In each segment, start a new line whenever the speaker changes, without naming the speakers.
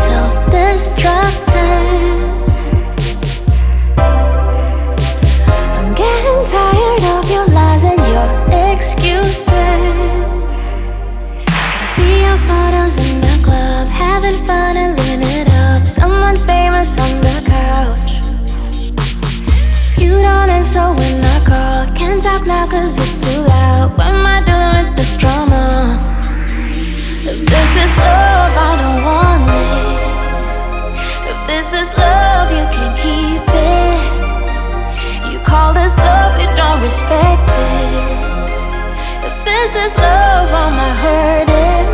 self-destructive. I'm getting tired of your lies and your excuses. 'Cause I see your photos in the club, having fun and living it up. Someone famous on the couch. You don't answer when I call, can't talk loud 'cause it's too loud. What am I doing with this drama? If this is love, I don't want it. If this is love, you can keep it. You call this love, you don't respect it. If this is love, am I hurting?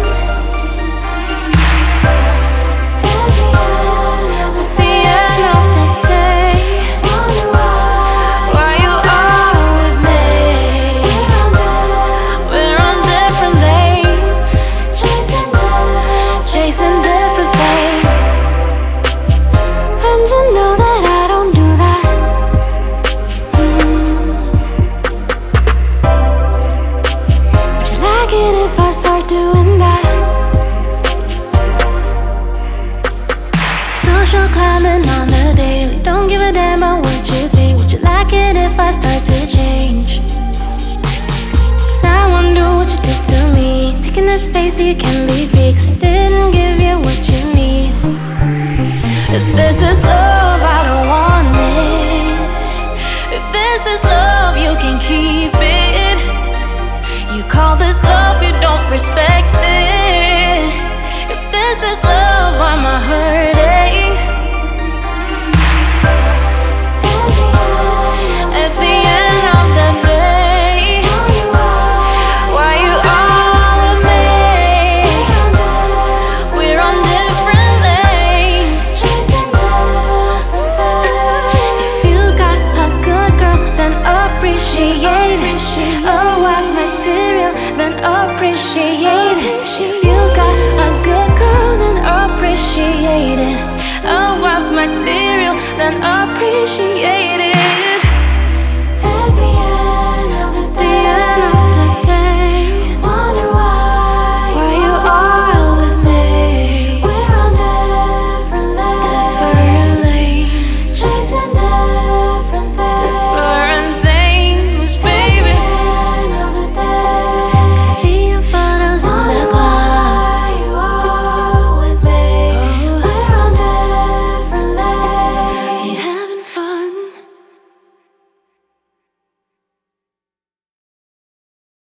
If I start doing that, social climbing on the daily, don't give a damn about what you think. Would you like it if I start to change? 'Cause I wonder what you did to me, taking the space so you can be free. 'Cause I didn't give you what you need. If this is love, I don't want it. If this is love, you can keep it. You call this love, you don't respect it. If this is love, why am I hurting? At the end of the day, why you all with me? We're on different lanes. If you got a good girl, then appreciate it. A wife material, then appreciate